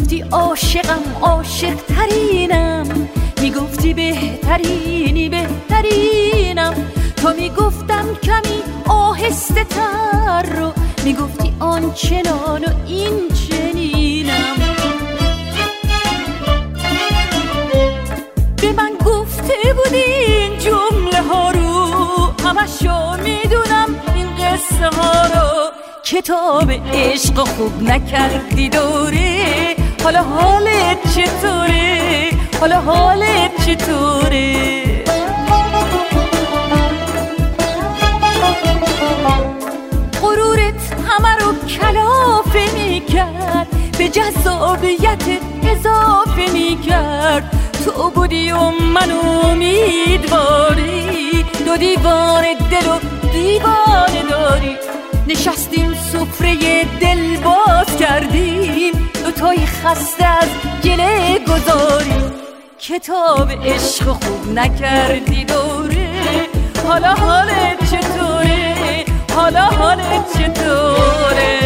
میگفتی عاشقم عاشق ترینم، میگفتی بهترینی بهترینم، تا میگفتم کمی آهسته تر رو میگفتی آنچنان و این چنینم. به من گفته بودی این جمله ها رو، همشو میدونم این قصه ها رو، کتاب عشق خوب نکردی دوره، حالا حالت چطوره؟ حالا حالت چطوره؟ غرورت همه رو کلافه میکرد، به جذابیت اضافه میکرد، تو بودی و من امیدواری، دو دیوار دل و دیوانه داری، نشستیم سفره دل باز کردیم، دوتایی خسته از گله گذاریم، کتاب عشق خوب نکردی دوره، حالا حالت چطوره؟ حالا حالت چطوره؟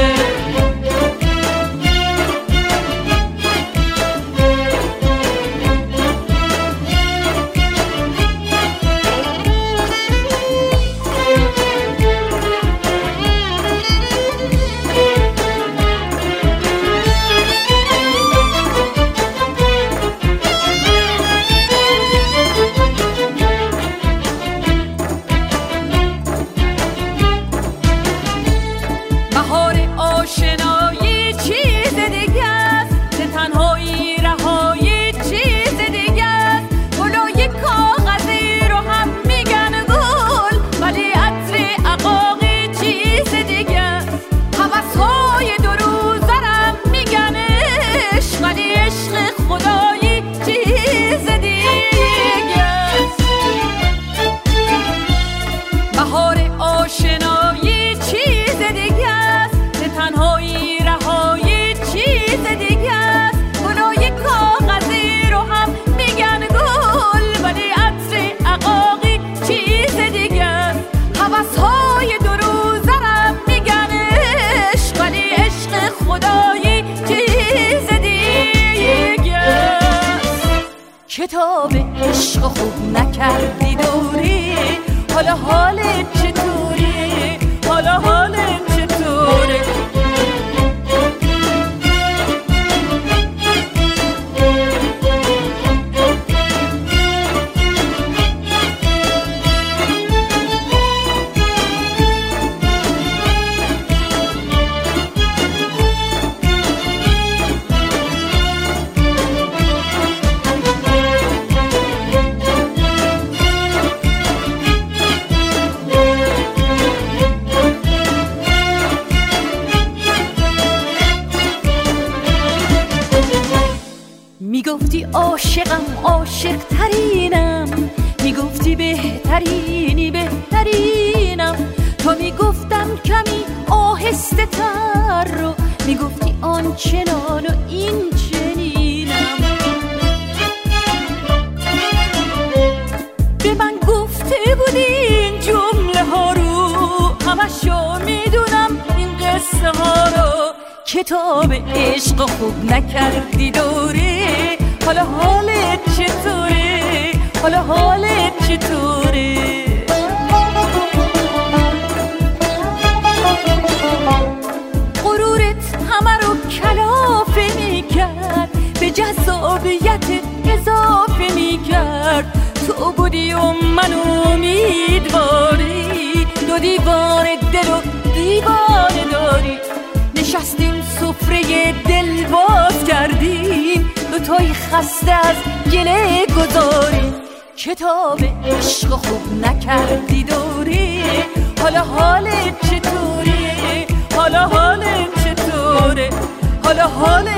آشنایی چیز دیگه است، که تنهایی رهایی چیز دیگه است، گلای کاغذی رو هم میگن گل، ولی عطر عقاقی چیز دیگه است، هوس‌های دو روزرم میگن عشق، ولی عشق خدایی چیز دیگه است. بهار آشنایی چیز دیگه است، تنهایی رهایی چیز دیگه است، گلای کاغذی رو هم میگن گل، ولی عطر عقاقی چیز دیگه است، هوس‌های دو روزرم میگن عشق، ولی عشق خدایی چیز دیگه است. کتاب عشق خوب نکردی دوره، حالا حالت چطوره؟ حالا حالت چطوره؟ میگفتی عاشقم عاشق ترینم، میگفتی بهترینی بهترینم، تا میگفتم کمی آهسته تر رو میگفتی آنچنان و این چنینم. به من گفته بودی این جمله ها رو، همشو میدونم این قصه ها رو، کتاب عشق خوب نکردی دوره، حالا حالت چطوره؟ حالا حالت چطوره؟ غرورت همه رو کلافه میکرد، به جذابیت اضافه میکرد، تو بودی و من امیدواری، دو دیوار دل و دیوانه داری، نشستیم سفره دل باز کردیم، دوتایی خسته از گله گذاریم، کتاب عشق خوب نکردی دوره، حالا حالت چطوره؟ حالا حالت چطوره؟ حالا حالت